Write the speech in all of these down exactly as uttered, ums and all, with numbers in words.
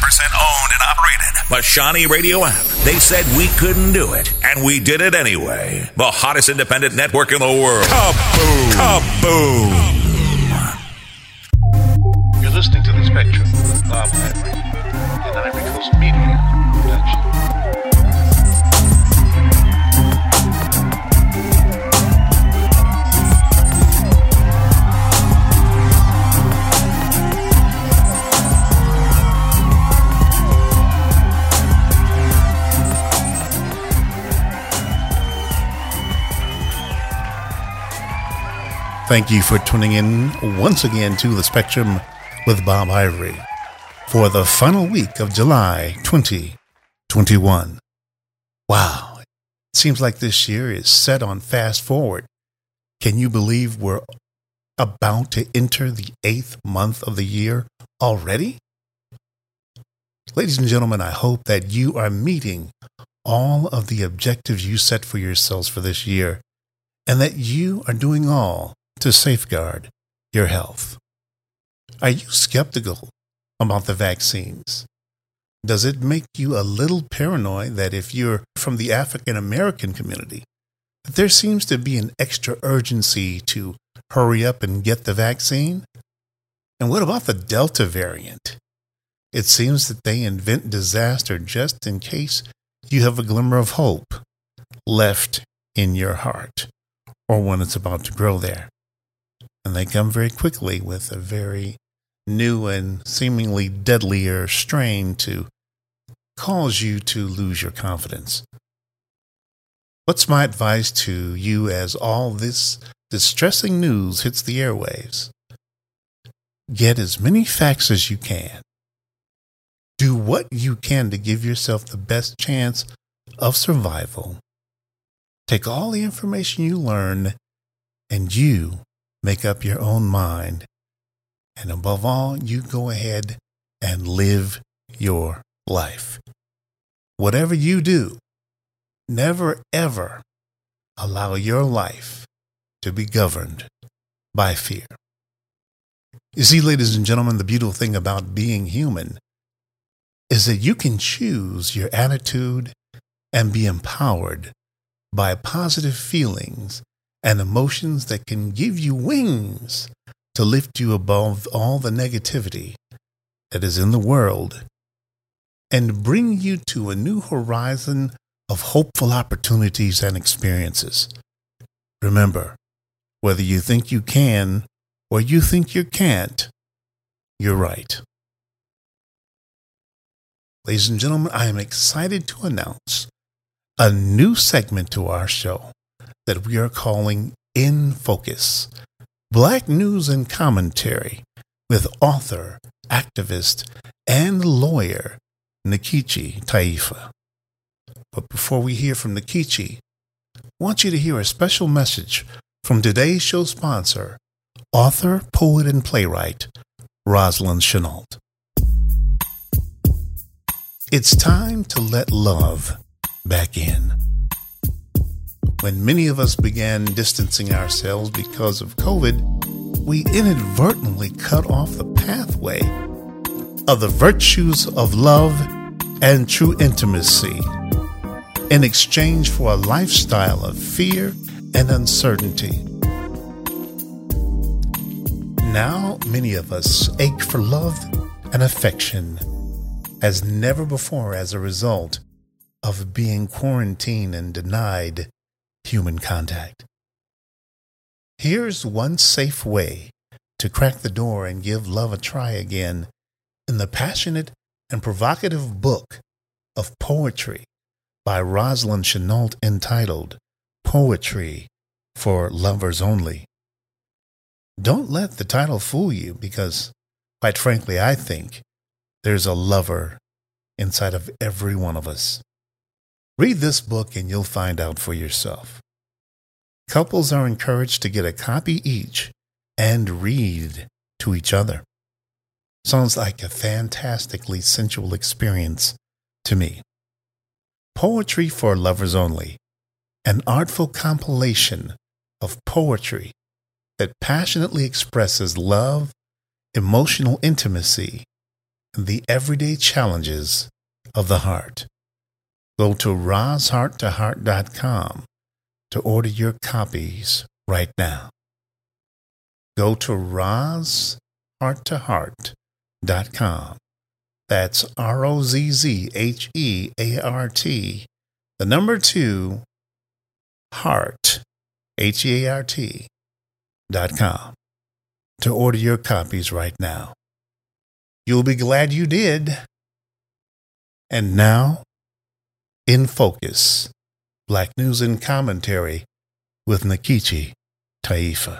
percent owned and operated. The Shawnee Radio app. They said we couldn't do it, and we did it anyway. The hottest independent network in the world. Kaboom! Kaboom! You're listening to The Spectrum with Bob Ivory, an Ivory Coast Media production. Thank you for tuning in once again to The Spectrum with Bob Ivory for the final week of July twenty twenty-one. Wow, it seems like this year is set on fast forward. Can you believe we're about to enter the eighth month of the year already? Ladies and gentlemen, I hope that you are meeting all of the objectives you set for yourselves for this year and that you are doing all to safeguard your health. Are you skeptical about the vaccines? Does it make you a little paranoid that if you're from the African American community, that there seems to be an extra urgency to hurry up and get the vaccine? And what about the Delta variant? It seems that they invent disaster just in case you have a glimmer of hope left in your heart or when it's about to grow there. And they come very quickly with a very new and seemingly deadlier strain to cause you to lose your confidence. What's my advice to you as all this distressing news hits the airwaves? Get as many facts as you can. Do what you can to give yourself the best chance of survival. Take all the information you learn and you make up your own mind. And above all, you go ahead and live your life. Whatever you do, never ever allow your life to be governed by fear. You see, ladies and gentlemen, the beautiful thing about being human is that you can choose your attitude and be empowered by positive feelings and emotions that can give you wings to lift you above all the negativity that is in the world and bring you to a new horizon of hopeful opportunities and experiences. Remember, whether you think you can or you think you can't, you're right. Ladies and gentlemen, I am excited to announce a new segment to our show that we are calling In Focus, Black News and Commentary with author, activist, and lawyer Nkechi Taifa. But before we hear from Nkechi, I want you to hear a special message from today's show sponsor, author, poet, and playwright Rosalind Chenault. It's time to let love back in. When many of us began distancing ourselves because of COVID, we inadvertently cut off the pathway of the virtues of love and true intimacy in exchange for a lifestyle of fear and uncertainty. Now, many of us ache for love and affection as never before as a result of being quarantined and denied human contact. Here's one safe way to crack the door and give love a try again in the passionate and provocative book of poetry by Rosalind Chenault entitled Poetry for Lovers Only. Don't let the title fool you because, quite frankly, I think there's a lover inside of every one of us. Read this book and you'll find out for yourself. Couples are encouraged to get a copy each and read to each other. Sounds like a fantastically sensual experience to me. Poetry for Lovers Only, an artful compilation of poetry that passionately expresses love, emotional intimacy, the everyday challenges of the heart. Go to roz heart to heart dot com to order your copies right now. Go to roz heart to heart dot com. That's R O Z Z H E A R T, the number two, heart, H E A R T, dot com, to order your copies right now. You'll be glad you did. And now, In Focus, Black News and Commentary with Nkechi Taifa.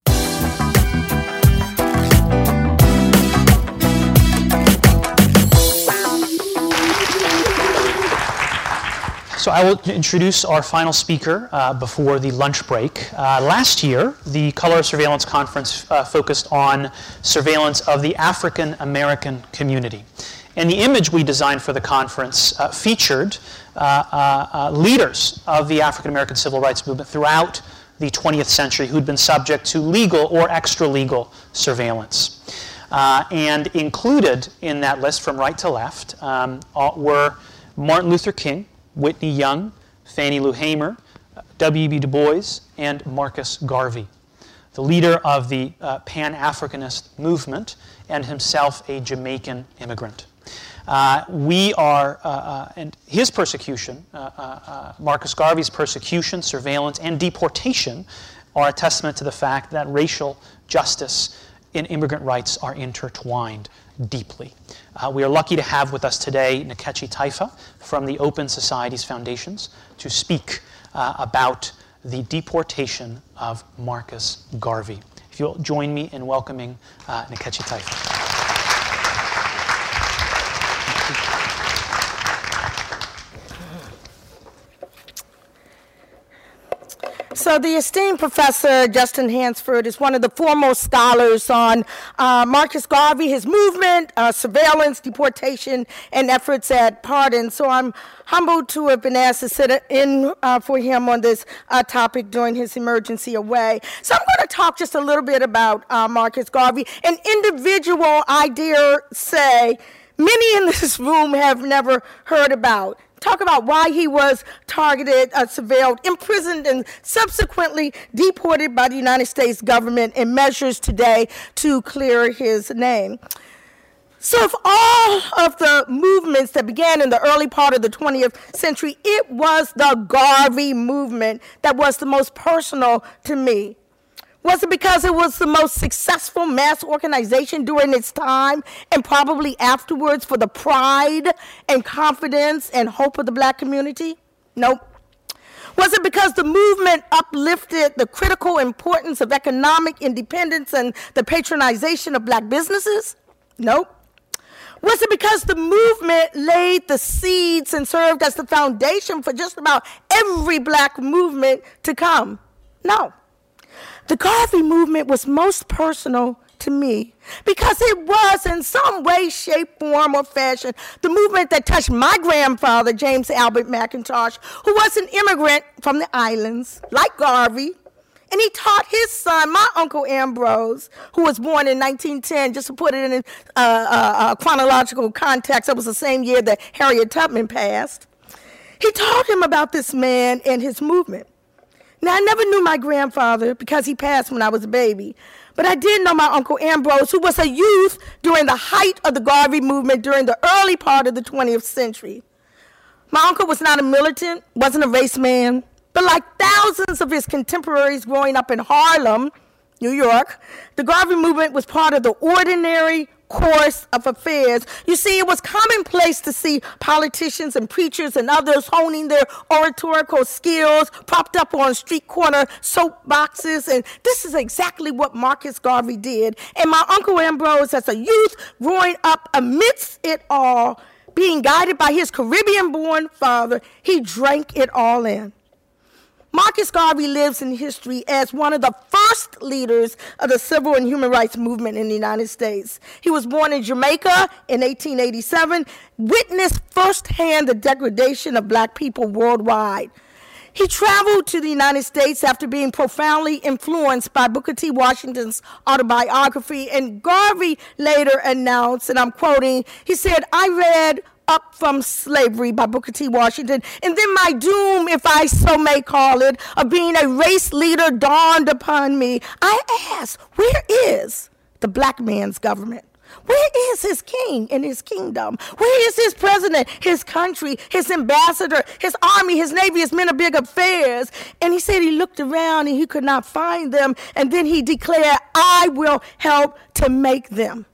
So I will introduce our final speaker uh, before the lunch break. Uh, last year, the Color Surveillance Conference uh, focused on surveillance of the African American community. And the image we designed for the conference uh, featured uh, uh, uh, leaders of the African American civil rights movement throughout the twentieth century who'd been subject to legal or extra-legal surveillance. Uh, and included in that list from right to left um, were Martin Luther King, Whitney Young, Fannie Lou Hamer, W E B Du Bois, and Marcus Garvey, the leader of the uh, Pan-Africanist movement and himself a Jamaican immigrant. Uh, we are, uh, uh, and his persecution, uh, uh, uh, Marcus Garvey's persecution, surveillance, and deportation are a testament to the fact that racial justice and immigrant rights are intertwined deeply. Uh, we are lucky to have with us today Nkechi Taifa from the Open Societies Foundations to speak uh, about the deportation of Marcus Garvey. If you'll join me in welcoming uh, Nkechi Taifa. So the esteemed Professor Justin Hansford is one of the foremost scholars on uh, Marcus Garvey, his movement, uh, surveillance, deportation, and efforts at pardon. So I'm humbled to have been asked to sit in uh, for him on this uh, topic during his emergency away. So I'm going to talk just a little bit about uh, Marcus Garvey, an individual I dare say many in this room have never heard about. Talk about why he was targeted, uh, surveilled, imprisoned, and subsequently deported by the United States government and measures today to clear his name. So of all of the movements that began in the early part of the twentieth century, it was the Garvey movement that was the most personal to me. Was it because it was the most successful mass organization during its time and probably afterwards for the pride and confidence and hope of the black community? Nope. Was it because the movement uplifted the critical importance of economic independence and the patronization of black businesses? Nope. Was it because the movement laid the seeds and served as the foundation for just about every black movement to come? No. The Garvey movement was most personal to me because it was in some way, shape, form, or fashion the movement that touched my grandfather, James Albert McIntosh, who was an immigrant from the islands, like Garvey, and he taught his son, my Uncle Ambrose, who was born in nineteen ten, just to put it in a uh, uh, chronological context, it was the same year that Harriet Tubman passed. He taught him about this man and his movement. Now, I never knew my grandfather because he passed when I was a baby, but I did know my Uncle Ambrose, who was a youth during the height of the Garvey movement during the early part of the twentieth century. My uncle was not a militant, wasn't a race man, but like thousands of his contemporaries growing up in Harlem, New York, the Garvey movement was part of the ordinary course of affairs. You see, it was commonplace to see politicians and preachers and others honing their oratorical skills propped up on street corner soapboxes, and this is exactly what Marcus Garvey did. And my Uncle Ambrose, as a youth growing up amidst it all, being guided by his Caribbean-born father, he drank it all in. Marcus Garvey lives in history as one of the first leaders of the civil and human rights movement in the United States. He was born in Jamaica in eighteen eighty-seven, witnessed firsthand the degradation of black people worldwide. He traveled to the United States after being profoundly influenced by Booker T. Washington's autobiography, and Garvey later announced, and I'm quoting, he said, "I read Up From Slavery by Booker T. Washington, and then my doom, if I so may call it, of being a race leader dawned upon me. I asked, where is the black man's government? Where is his king and his kingdom? Where is his president, his country, his ambassador, his army, his navy, his men of big affairs?" And he said he looked around and he could not find them. And then he declared, "I will help to make them."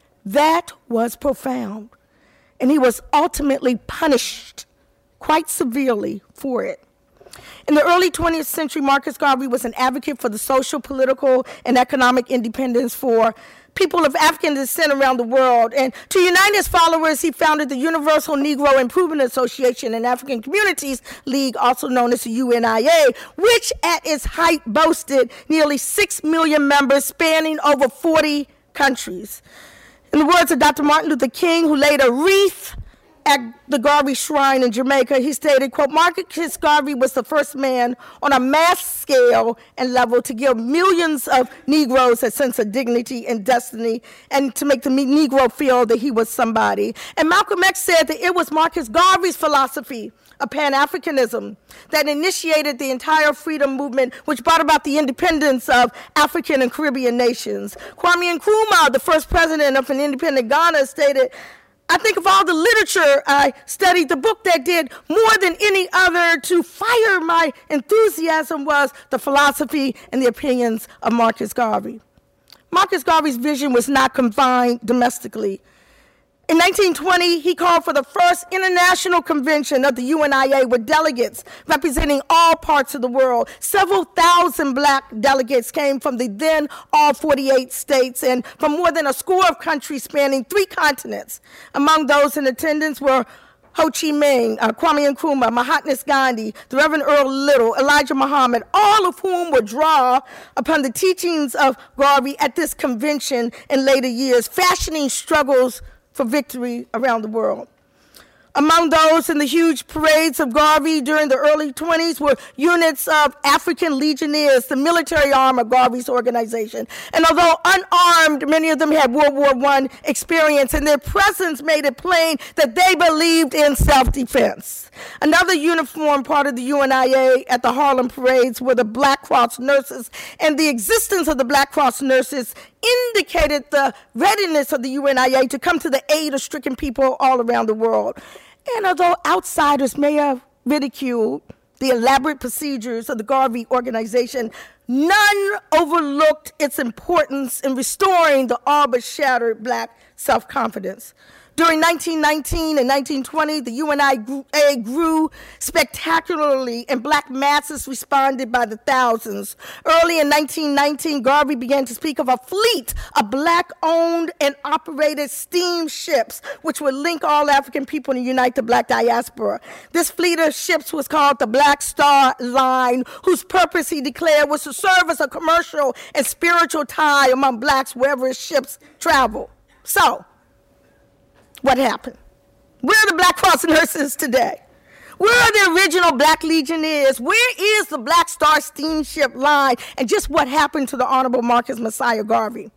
That was profound. And he was ultimately punished quite severely for it. In the early twentieth century, Marcus Garvey was an advocate for the social, political, and economic independence for people of African descent around the world. And to unite his followers, he founded the Universal Negro Improvement Association and African Communities League, also known as the U N I A, which at its height boasted nearly six million members spanning over forty countries. In the words of Doctor Martin Luther King, who laid a wreath at the Garvey Shrine in Jamaica, he stated, quote, "Marcus Garvey was the first man on a mass scale and level to give millions of Negroes a sense of dignity and destiny and to make the Negro feel that he was somebody." And Malcolm X said that it was Marcus Garvey's philosophy of Pan-Africanism that initiated the entire freedom movement, which brought about the independence of African and Caribbean nations. Kwame Nkrumah, the first president of an independent Ghana, stated, "I think of all the literature I studied, the book that did more than any other to fire my enthusiasm was the philosophy and the opinions of Marcus Garvey." Marcus Garvey's vision was not confined domestically. In nineteen twenty, he called for the first international convention of the U N I A with delegates representing all parts of the world. Several thousand black delegates came from the then all forty-eight states and from more than a score of countries spanning three continents. Among those in attendance were Ho Chi Minh, uh, Kwame Nkrumah, Mahatma Gandhi, the Reverend Earl Little, Elijah Muhammad, all of whom would draw upon the teachings of Garvey at this convention in later years, fashioning struggles for victory around the world. Among those in the huge parades of Garvey during the early twenties were units of African Legionnaires, the military arm of Garvey's organization. And although unarmed, many of them had World War One experience, and their presence made it plain that they believed in self-defense. Another uniform part of the U N I A at the Harlem parades were the Black Cross nurses, and the existence of the Black Cross nurses indicated the readiness of the U N I A to come to the aid of stricken people all around the world. And although outsiders may have ridiculed the elaborate procedures of the Garvey organization, none overlooked its importance in restoring the all but shattered black self-confidence. During nineteen nineteen and nineteen twenty, the U N I A grew spectacularly, and black masses responded by the thousands. Early in nineteen nineteen, Garvey began to speak of a fleet of black-owned and operated steamships, which would link all African people and unite the black diaspora. This fleet of ships was called the Black Star Line, whose purpose, he declared, was to serve as a commercial and spiritual tie among blacks wherever his ships traveled. So, what happened? Where are the Black Cross nurses today? Where are the original Black Legionnaires? Where is the Black Star Steamship Line? And just what happened to the Honorable Marcus Messiah Garvey?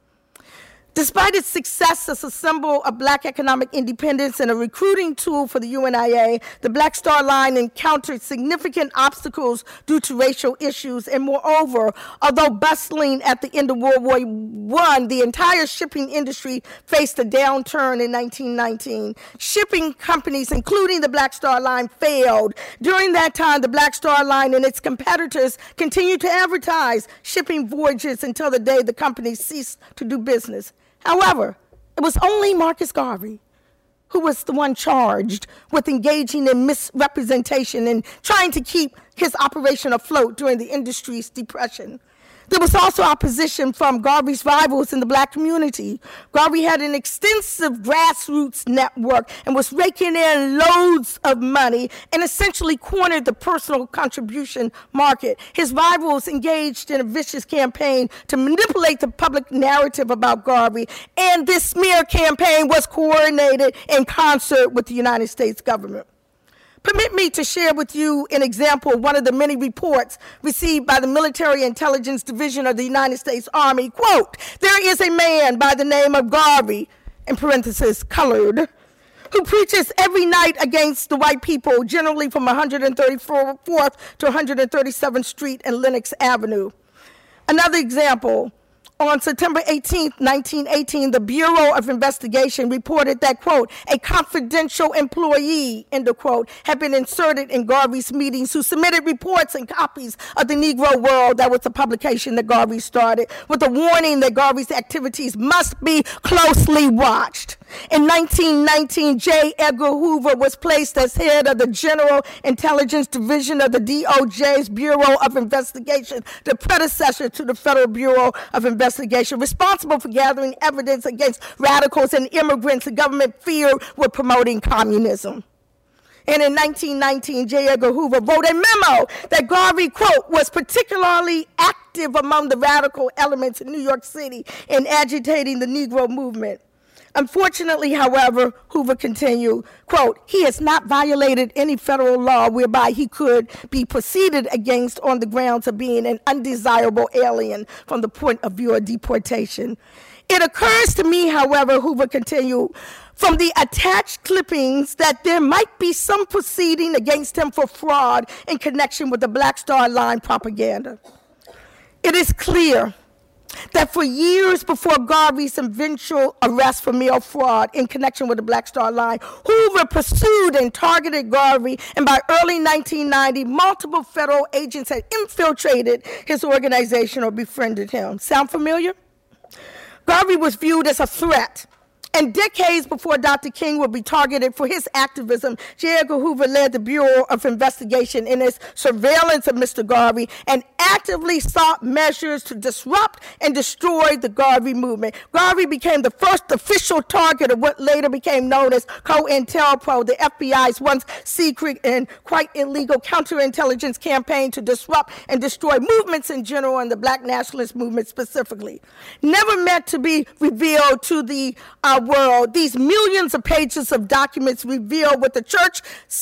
Despite its success as a symbol of black economic independence and a recruiting tool for the U N I A, the Black Star Line encountered significant obstacles due to racial issues. And moreover, although bustling at the end of World War One, the entire shipping industry faced a downturn in nineteen nineteen. Shipping companies, including the Black Star Line, failed. During that time, the Black Star Line and its competitors continued to advertise shipping voyages until the day the company ceased to do business. However, it was only Marcus Garvey who was the one charged with engaging in misrepresentation and trying to keep his operation afloat during the industry's depression. There was also opposition from Garvey's rivals in the black community. Garvey had an extensive grassroots network and was raking in loads of money and essentially cornered the personal contribution market. His rivals engaged in a vicious campaign to manipulate the public narrative about Garvey, and this smear campaign was coordinated in concert with the United States government. Permit me to share with you an example of one of the many reports received by the Military Intelligence Division of the United States Army. Quote, there is a man by the name of Garvey, in parentheses, colored, who preaches every night against the white people, generally from one hundred thirty-fourth to one hundred thirty-seventh Street and Lenox Avenue. Another example, on September eighteenth, nineteen eighteen, the Bureau of Investigation reported that, quote, a confidential employee, end of quote, had been inserted in Garvey's meetings who submitted reports and copies of the Negro World, that was the publication that Garvey started, with a warning that Garvey's activities must be closely watched. In nineteen nineteen, J. Edgar Hoover was placed as head of the General Intelligence Division of the D O J's Bureau of Investigation, the predecessor to the Federal Bureau of Investigation. Investigation, responsible for gathering evidence against radicals and immigrants the government feared were promoting communism. And in nineteen nineteen, J. Edgar Hoover wrote a memo that Garvey, quote, was particularly active among the radical elements in New York City in agitating the Negro movement. Unfortunately, however, Hoover continued, quote, he has not violated any federal law whereby he could be proceeded against on the grounds of being an undesirable alien from the point of view of deportation. It occurs to me, however, Hoover continued, from the attached clippings that there might be some proceeding against him for fraud in connection with the Black Star Line propaganda. It is clear that for years before Garvey's eventual arrest for mail fraud in connection with the Black Star Line, Hoover pursued and targeted Garvey, and by early nineteen ninety, multiple federal agents had infiltrated his organization or befriended him. Sound familiar? Garvey was viewed as a threat. And decades before Doctor King would be targeted for his activism, J. Edgar Hoover led the Bureau of Investigation in its surveillance of Mister Garvey and actively sought measures to disrupt and destroy the Garvey movement. Garvey became the first official target of what later became known as COINTELPRO, the F B I's once secret and quite illegal counterintelligence campaign to disrupt and destroy movements in general and the Black nationalist movement specifically. Never meant to be revealed to the uh, world, these millions of pages of documents reveal what the Church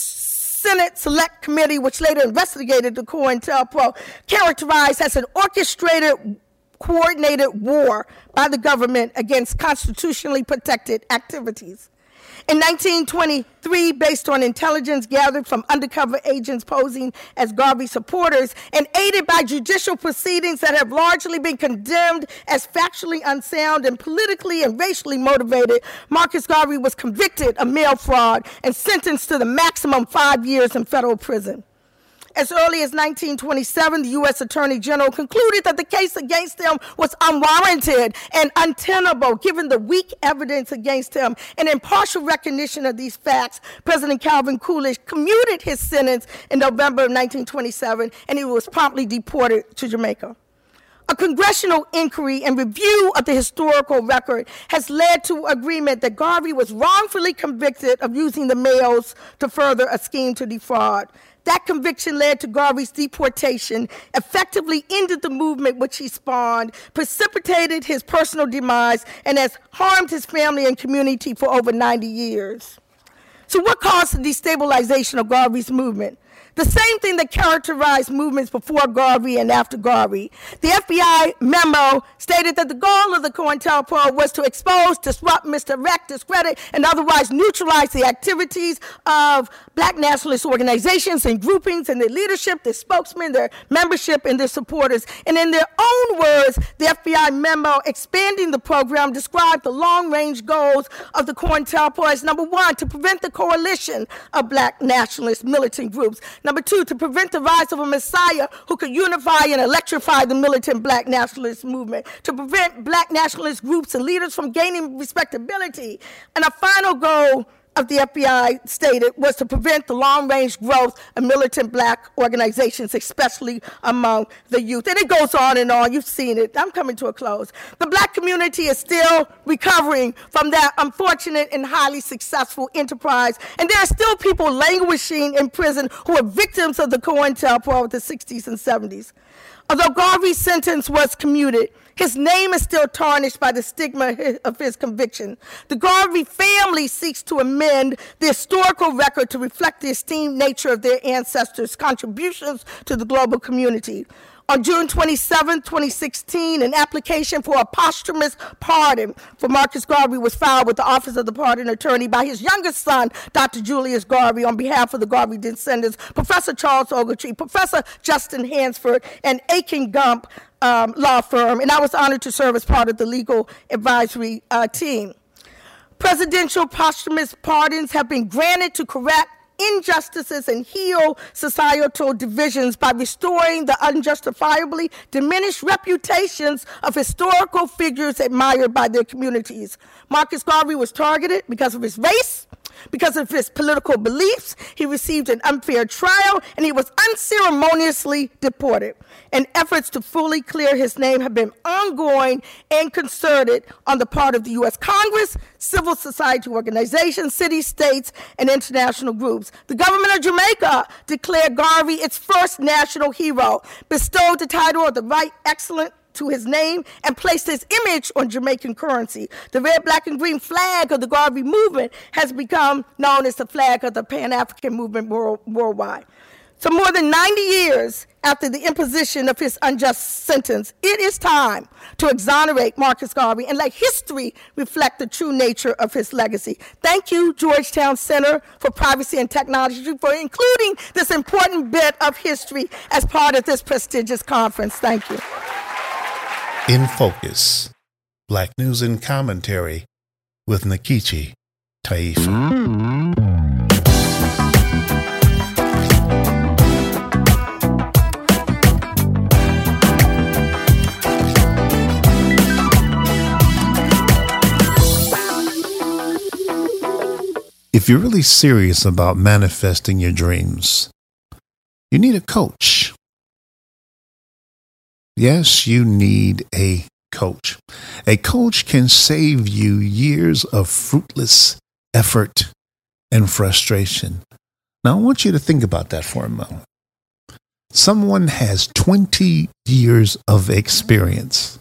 Senate Select Committee, which later investigated the COINTELPRO, characterized as an orchestrated, coordinated war by the government against constitutionally protected activities. In nineteen twenty-three, based on intelligence gathered from undercover agents posing as Garvey supporters and aided by judicial proceedings that have largely been condemned as factually unsound and politically and racially motivated, Marcus Garvey was convicted of mail fraud and sentenced to the maximum five years in federal prison. As early as nineteen twenty-seven, the U S Attorney General concluded that the case against him was unwarranted and untenable, given the weak evidence against him. And in partial recognition of these facts, President Calvin Coolidge commuted his sentence in November of nineteen twenty-seven, and he was promptly deported to Jamaica. A congressional inquiry and review of the historical record has led to agreement that Garvey was wrongfully convicted of using the mails to further a scheme to defraud. That conviction led to Garvey's deportation, effectively ended the movement which he spawned, precipitated his personal demise, and has harmed his family and community for over ninety years. So what caused the destabilization of Garvey's movement? The same thing that characterized movements before Garvey and after Garvey. The F B I memo stated that the goal of the COINTELPRO was to expose, disrupt, misdirect, discredit, and otherwise neutralize the activities of Black nationalist organizations and groupings and their leadership, their spokesmen, their membership, and their supporters. And in their own words, the F B I memo expanding the program described the long-range goals of the COINTELPRO as, number one, to prevent the coalition of Black nationalist militant groups. Number two, to prevent the rise of a messiah who could unify and electrify the militant Black nationalist movement. To prevent Black nationalist groups and leaders from gaining respectability. And a final goal of the F B I stated was to prevent the long-range growth of militant Black organizations, especially among the youth. And it goes on and on. You've seen it. I'm coming to a close. The Black community is still recovering from that unfortunate and highly successful enterprise. And there are still people languishing in prison who are victims of the COINTELPRO of the sixties and seventies. Although Garvey's sentence was commuted, His name is still tarnished by the stigma of his conviction. The Garvey family seeks to amend the historical record to reflect the esteemed nature of their ancestors' contributions to the global community. On June twenty-seventh, twenty sixteen, an application for a posthumous pardon for Marcus Garvey was filed with the Office of the Pardon Attorney by his youngest son, Doctor Julius Garvey, on behalf of the Garvey descendants, Professor Charles Ogletree, Professor Justin Hansford, and Aiken Gump um, law firm, and I was honored to serve as part of the legal advisory uh, team. Presidential posthumous pardons have been granted to correct injustices and heal societal divisions by restoring the unjustifiably diminished reputations of historical figures admired by their communities. Marcus Garvey was targeted because of his race, because of his political beliefs. He received an unfair trial, and he was unceremoniously deported. And efforts to fully clear his name have been ongoing and concerted on the part of the U S Congress, civil society organizations, cities, states, and international groups. The government of Jamaica declared Garvey its first national hero, bestowed the title of the Right Excellent to his name, and placed his image on Jamaican currency. The red, black, and green flag of the Garvey movement has become known as the flag of the Pan-African movement world, worldwide. So more than ninety years after the imposition of his unjust sentence, it is time to exonerate Marcus Garvey and let history reflect the true nature of his legacy. Thank you, Georgetown Center for Privacy and Technology, for including this important bit of history as part of this prestigious conference. Thank you. In Focus, Black News and Commentary with Nkechi Taifa. If you're really serious about manifesting your dreams, you need a coach. Yes, you need a coach. A coach can save you years of fruitless effort and frustration. Now, I want you to think about that for a moment. Someone has twenty years of experience.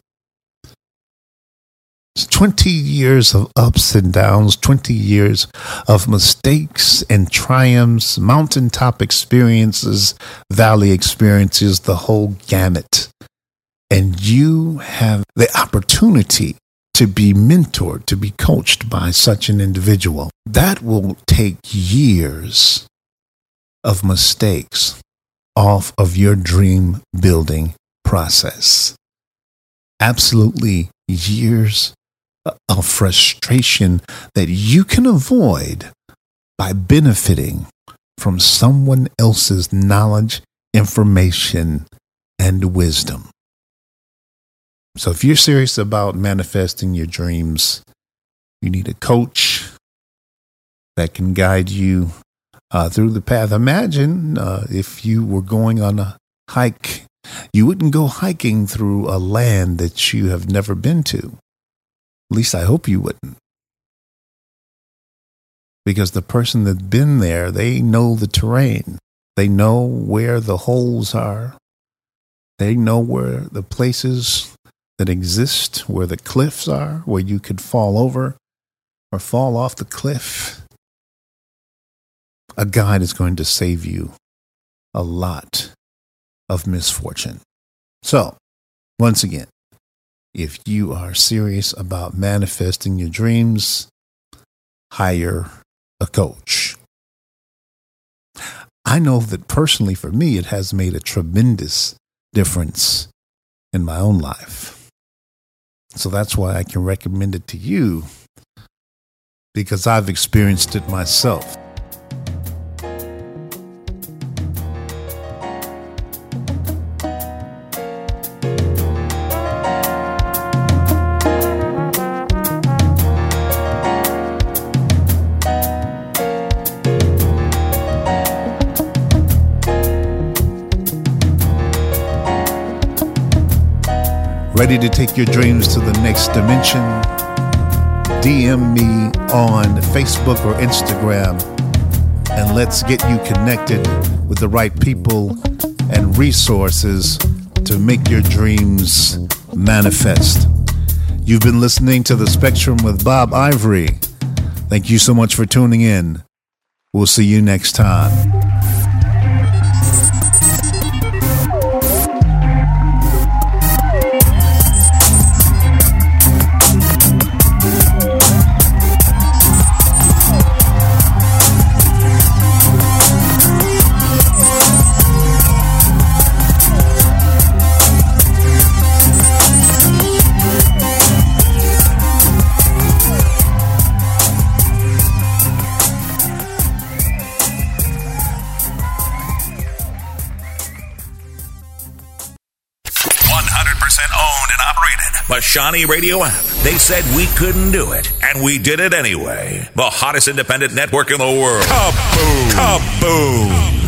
twenty years of ups and downs, twenty years of mistakes and triumphs, mountaintop experiences, valley experiences, the whole gamut. And you have the opportunity to be mentored, to be coached by such an individual. That will take years of mistakes off of your dream building process. Absolutely years of frustration that you can avoid by benefiting from someone else's knowledge, information, and wisdom. So if you're serious about manifesting your dreams, you need a coach that can guide you uh, through the path. Imagine uh, if you were going on a hike, you wouldn't go hiking through a land that you have never been to. At least I hope you wouldn't. Because the person that's been there, they know the terrain. They know where the holes are. They know where the places that exist, where the cliffs are, where you could fall over or fall off the cliff. A guide is going to save you a lot of misfortune. So, once again, if you are serious about manifesting your dreams, hire a coach. I know that personally for me, it has made a tremendous difference in my own life. So that's why I can recommend it to you, because I've experienced it myself. Ready to take your dreams to the next dimension? D M me on Facebook or Instagram, and let's get you connected with the right people and resources to make your dreams manifest. You've been listening to The Spectrum with Bob Ivory. Thank you so much for tuning in. We'll see you next time. Shawnee Radio app. They said we couldn't do it, and we did it anyway. The hottest independent network in the world. Kaboom! Kaboom!